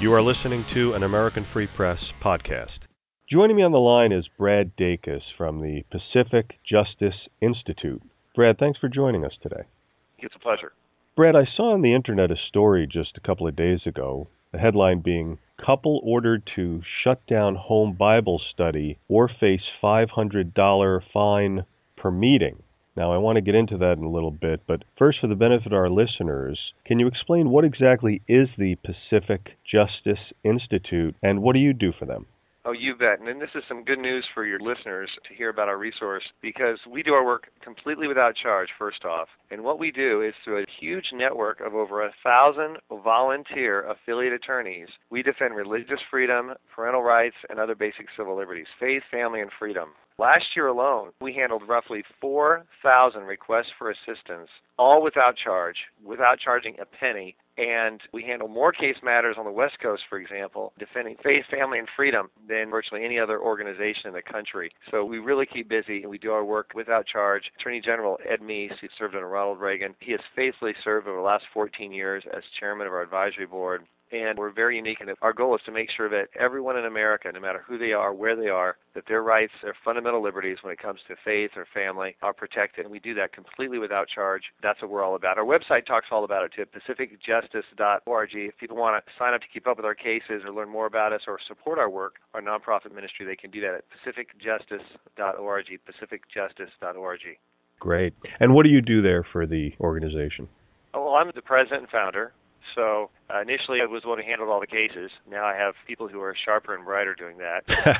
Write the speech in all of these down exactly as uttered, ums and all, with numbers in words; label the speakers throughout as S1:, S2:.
S1: You are listening to an American Free Press podcast. Joining me on the line is Brad Dacus from the Pacific Justice Institute. Brad, thanks for joining us today.
S2: It's a pleasure.
S1: Brad, I saw on the internet a story just a couple of days ago, the headline being, "Couple ordered to shut down home Bible study or face five hundred dollars fine per meeting." Now, I want to get into that in a little bit, but first, for the benefit of our listeners, can you explain what exactly is the Pacific Justice Institute and what do you do for them?
S2: Oh, you bet. And this is some good news for your listeners to hear about our resource, because we do our work completely without charge, first off. And what we do is through a huge network of over a thousand volunteer affiliate attorneys, we defend religious freedom, parental rights, and other basic civil liberties, faith, family, and freedom. Last year alone, we handled roughly four thousand requests for assistance, all without charge, without charging a penny. And we handle more case matters on the West Coast, for example, defending faith, family, and freedom than virtually any other organization in the country. So we really keep busy, and we do our work without charge. Attorney General Ed Meese, who served under Ronald Reagan, he has faithfully served over the last fourteen years as chairman of our advisory board. And we're very unique in that our goal is to make sure that everyone in America, no matter who they are, where they are, that their rights, their fundamental liberties when it comes to faith or family are protected. And we do that completely without charge. That's what we're all about. Our website talks all about it too, pacific justice dot org. If people want to sign up to keep up with our cases or learn more about us or support our work, our nonprofit ministry, they can do that at pacific justice dot org, pacific justice dot org.
S1: Great. And what do you do there for the organization?
S2: Oh, well, I'm the president and founder. So uh, initially I was the one who handled all the cases. Now I have people who are sharper and brighter doing that.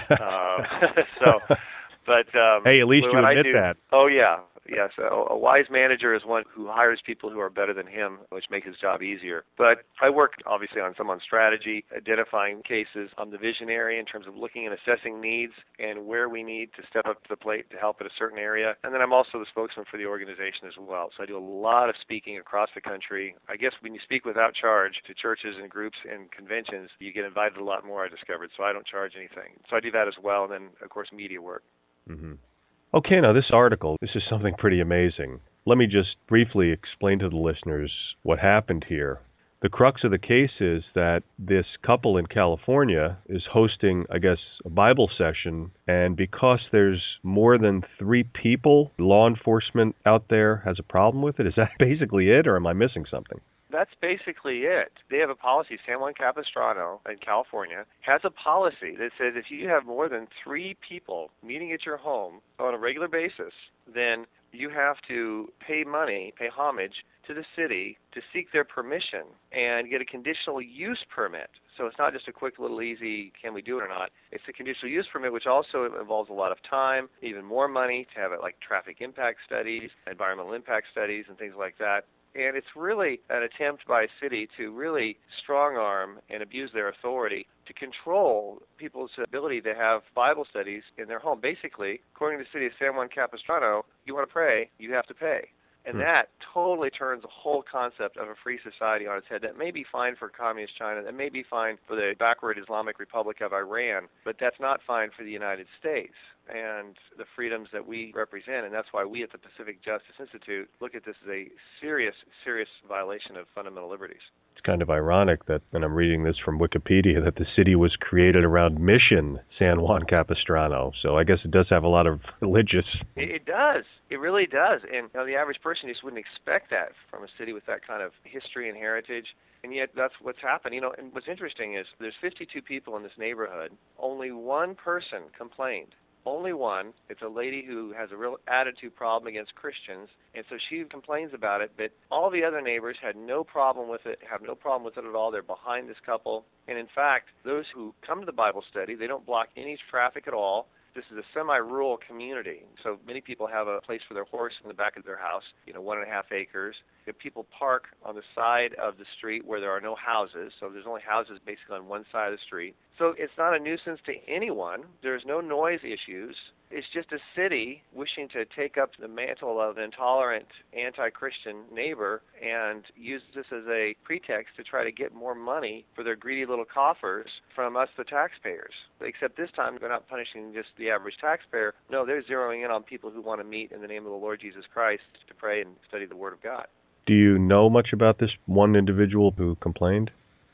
S2: um, so, but um,
S1: hey, at least you admit
S2: do,
S1: that.
S2: Oh yeah, yes. A, a wise manager is one who hires people who are better than him, which makes his job easier. But I work obviously on some on strategy, identifying cases. I'm the visionary in terms of looking and assessing needs and where we need to step up to the plate to help in a certain area. And then I'm also the spokesman for the organization as well. So I do a lot of speaking across the country. I guess when you speak without charge to churches and groups and conventions, you get invited a lot more, I discovered. So I don't charge anything. So I do that as well. And then, of course, media work.
S1: Mm-hmm. Okay, now this article, this is something pretty amazing. Let me just briefly explain to the listeners what happened here. The crux of the case is that this couple in California is hosting, I guess, a Bible session, and because there's more than three people, law enforcement out there has a problem with it. Is that basically it, or am I missing something?
S2: That's basically it. They have a policy. San Juan Capistrano in California has a policy that says if you have more than three people meeting at your home on a regular basis, then you have to pay money, pay homage to the city to seek their permission and get a conditional use permit. So it's not just a quick little easy, can we do it or not? It's a conditional use permit, which also involves a lot of time, even more money to have it like traffic impact studies, environmental impact studies, and things like that. And it's really an attempt by a city to really strong-arm and abuse their authority to control people's ability to have Bible studies in their home. Basically, according to the city of San Juan Capistrano, you want to pray, you have to pay. And that totally turns the whole concept of a free society on its head. That may be fine for communist China, that may be fine for the backward Islamic Republic of Iran, but that's not fine for the United States and the freedoms that we represent. And that's why we at the Pacific Justice Institute look at this as a serious, serious violation of fundamental liberties.
S1: It's kind of ironic that, and I'm reading this from Wikipedia, that the city was created around Mission San Juan Capistrano. So I guess it does have a lot of religious...
S2: It, it does. It really does. And you know, the average person just wouldn't expect that from a city with that kind of history and heritage. And yet that's what's happened. You know, and what's interesting is there's fifty-two people in this neighborhood. Only one person complained. Only one. It's a lady who has a real attitude problem against Christians, and so she complains about it, but all the other neighbors had no problem with it, have no problem with it at all. They're behind this couple. And in fact, those who come to the Bible study, they don't block any traffic at all. This is a semi-rural community, so many people have a place for their horse in the back of their house, you know, one and a half acres. If people park on the side of the street where there are no houses, so there's only houses basically on one side of the street. So it's not a nuisance to anyone. There's no noise issues. It's just a city wishing to take up the mantle of an intolerant, anti-Christian neighbor and use this as a pretext to try to get more money for their greedy little coffers from us, the taxpayers. Except this time, they're not punishing just the average taxpayer. No, they're zeroing in on people who want to meet in the name of the Lord Jesus Christ to pray and study the Word of God.
S1: Do you know much about this one individual who complained?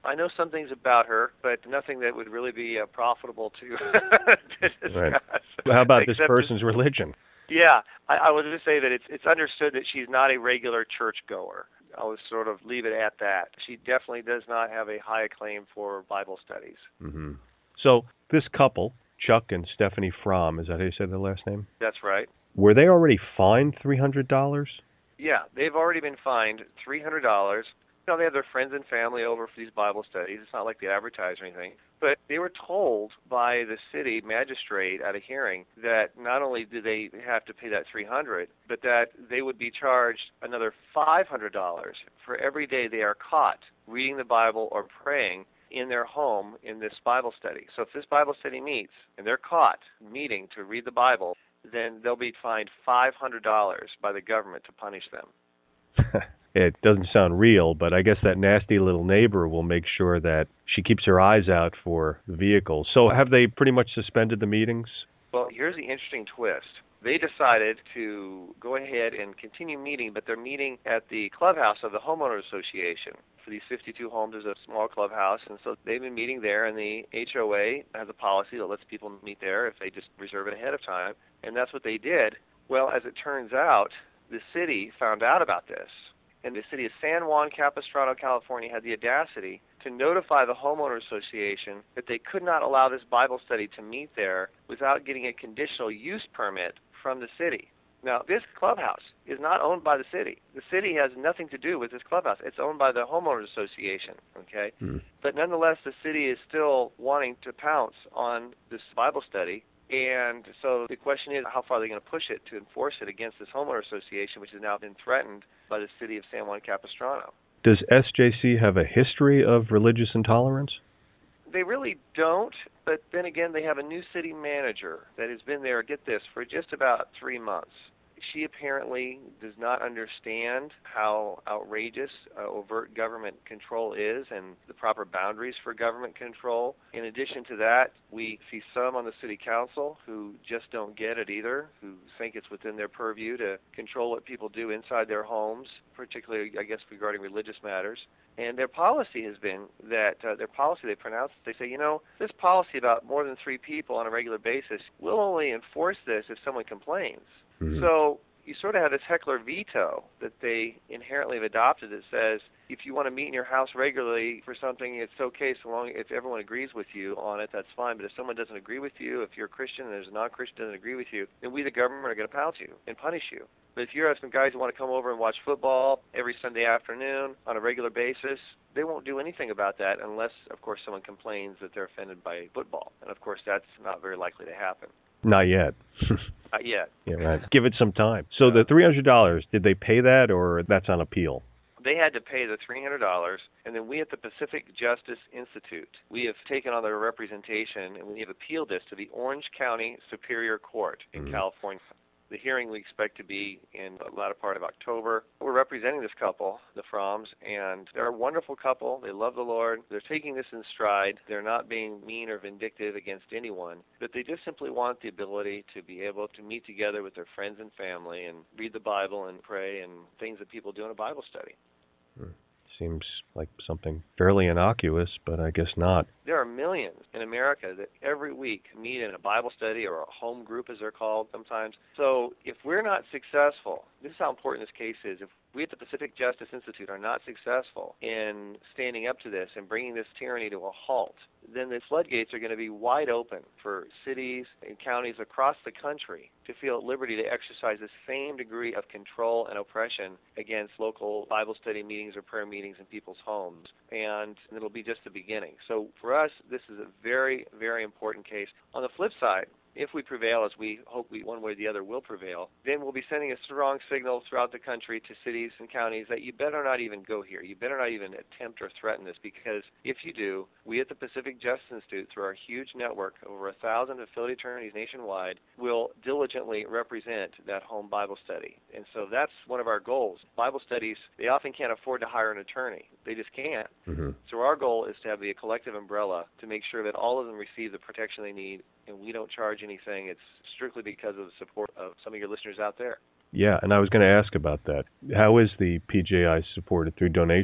S2: I know some things about her, but nothing that would really be uh, profitable to, to discuss.
S1: Right. How about this
S2: Except
S1: person's
S2: just,
S1: religion?
S2: Yeah, I, I will just say that it's it's understood that she's not a regular churchgoer. I'll just sort of leave it at that. She definitely does not have a high acclaim for Bible studies.
S1: Mm-hmm. So this couple, Chuck and Stephanie Fromm, is that how you said their last name?
S2: That's right.
S1: Were they already fined three hundred dollars?
S2: Yeah, they've already been fined three hundred dollars. You know, they have their friends and family over for these Bible studies. It's not like they advertise or anything. But they were told by the city magistrate at a hearing that not only do they have to pay that three hundred dollars, but that they would be charged another five hundred dollars for every day they are caught reading the Bible or praying in their home in this Bible study. So if this Bible study meets and they're caught meeting to read the Bible, then they'll be fined five hundred dollars by the government to punish them.
S1: It doesn't sound real, but I guess that nasty little neighbor will make sure that she keeps her eyes out for the vehicles. So have they pretty much suspended the meetings?
S2: Well, here's the interesting twist. They decided to go ahead and continue meeting, but they're meeting at the clubhouse of the Homeowners Association. For these fifty-two homes, there's a small clubhouse, and so they've been meeting there, and the H O A has a policy that lets people meet there if they just reserve it ahead of time, and that's what they did. Well, as it turns out, the city found out about this. And the city of San Juan Capistrano, California, had the audacity to notify the Homeowners Association that they could not allow this Bible study to meet there without getting a conditional use permit from the city. Now, this clubhouse is not owned by the city. The city has nothing to do with this clubhouse. It's owned by the Homeowners Association, okay? Hmm. But nonetheless, the city is still wanting to pounce on this Bible study. And so the question is, how far are they going to push it to enforce it against this homeowner association, which has now been threatened by the city of San Juan Capistrano?
S1: Does S J C have a history of religious intolerance?
S2: They really don't, but then again, they have a new city manager that has been there, get this, for just about three months. She apparently does not understand how outrageous uh, overt government control is and the proper boundaries for government control. In addition to that, we see some on the city council who just don't get it either, who think it's within their purview to control what people do inside their homes, particularly, I guess, regarding religious matters. And their policy has been that, uh, their policy they pronounce, they say, you know, this policy about more than three people on a regular basis, we'll only enforce this if someone complains. Mm-hmm. So you sort of have this heckler veto that they inherently have adopted that says if you want to meet in your house regularly for something, it's okay so long if everyone agrees with you on it, that's fine. But if someone doesn't agree with you, if you're a Christian and there's a non-Christian that doesn't agree with you, then we, the government, are going to pounce you and punish you. But if you have some guys who want to come over and watch football every Sunday afternoon on a regular basis, they won't do anything about that unless, of course, someone complains that they're offended by football. And, of course, that's not very likely to happen.
S1: Not yet.
S2: Not yet.
S1: Yeah, right. Give it some time. So the three hundred dollars, did they pay that, or that's on appeal?
S2: They had to pay the three hundred dollars, and then we at the Pacific Justice Institute, we have taken on their representation, and we have appealed this to the Orange County Superior Court in mm-hmm. California. The hearing we expect to be in the latter part of October. We're representing this couple, the Fromms, and they're a wonderful couple. They love the Lord. They're taking this in stride. They're not being mean or vindictive against anyone, but they just simply want the ability to be able to meet together with their friends and family and read the Bible and pray and things that people do in a Bible study.
S1: Hmm. Seems like something fairly innocuous, but I guess not.
S2: There are millions in America that every week meet in a Bible study or a home group, as they're called sometimes. So if we're not successful, this is how important this case is. If we at the Pacific Justice Institute are not successful in standing up to this and bringing this tyranny to a halt, then the floodgates are going to be wide open for cities and counties across the country to feel at liberty to exercise the same degree of control and oppression against local Bible study meetings or prayer meetings in people's homes. And it'll be just the beginning. So for us, this is a very, very important case. On the flip side, if we prevail, as we hope we one way or the other will prevail, then we'll be sending a strong signal throughout the country to cities and counties that you better not even go here. You better not even attempt or threaten this, because if you do, we at the Pacific Justice Institute, through our huge network, over a thousand affiliate attorneys nationwide, will diligently represent that home Bible study. And so that's one of our goals. Bible studies, they often can't afford to hire an attorney. They just can't. Mm-hmm. So our goal is to have a collective umbrella to make sure that all of them receive the protection they need, and we don't charge anything. It's strictly because of the support of some of your listeners out there.
S1: Yeah, and I was going to ask about that. How is the P J I supported? Through donations?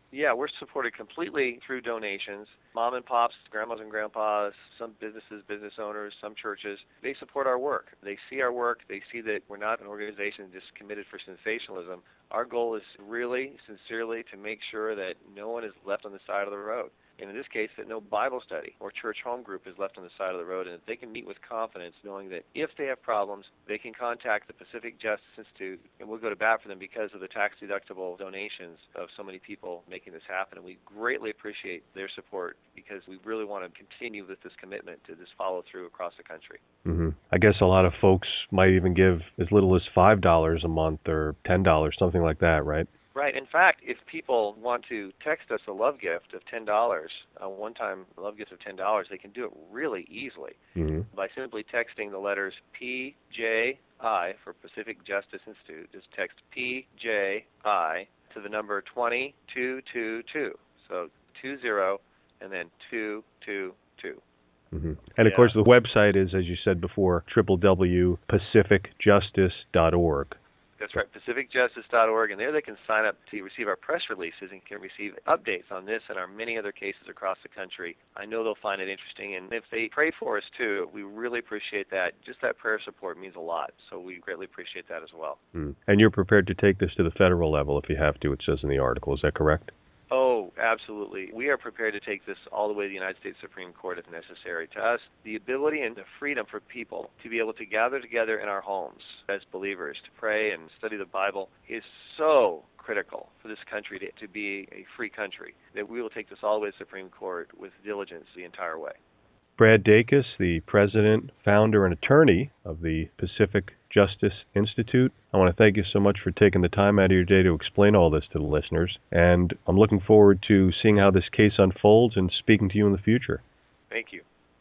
S2: Yeah, we're supported completely through donations. Mom and pops, grandmas and grandpas, some businesses, business owners, some churches, they support our work. They see our work. They see that we're not an organization just committed for sensationalism. Our goal is really, sincerely, to make sure that no one is left on the side of the road. And in this case, that no Bible study or church home group is left on the side of the road, and that they can meet with confidence knowing that if they have problems, they can contact the Pacific Justice Institute, and we'll go to bat for them because of the tax-deductible donations of so many people making this happen. And we greatly appreciate their support because we really want to continue with this commitment to just follow through across the country.
S1: Mm-hmm. I guess a lot of folks might even give as little as five dollars a month or ten dollars, something like that, right?
S2: Right. In fact, if people want to text us a love gift of ten dollars, a one-time love gift of ten dollars, they can do it really easily
S1: mm-hmm.
S2: by simply texting the letters P J I for Pacific Justice Institute. Just text P J I to the number two two two two. So two zero and then two two two.
S1: Mm-hmm. And of course, the website is, as you said before, w w w dot pacific justice dot org.
S2: That's right, pacific justice dot org, and there they can sign up to receive our press releases and can receive updates on this and our many other cases across the country. I know they'll find it interesting, and if they pray for us too, we really appreciate that. Just that prayer support means a lot, so we greatly appreciate that as well.
S1: Mm. And you're prepared to take this to the federal level if you have to, it says in the article. Is that correct?
S2: Oh, absolutely. We are prepared to take this all the way to the United States Supreme Court if necessary. To us, the ability and the freedom for people to be able to gather together in our homes as believers to pray and study the Bible is so critical for this country to, to be a free country that we will take this all the way to the Supreme Court with diligence the entire way.
S1: Brad Dacus, the president, founder, and attorney of the Pacific Justice Institute. I want to thank you so much for taking the time out of your day to explain all this to the listeners, and I'm looking forward to seeing how this case unfolds and speaking to you in the future.
S2: Thank you.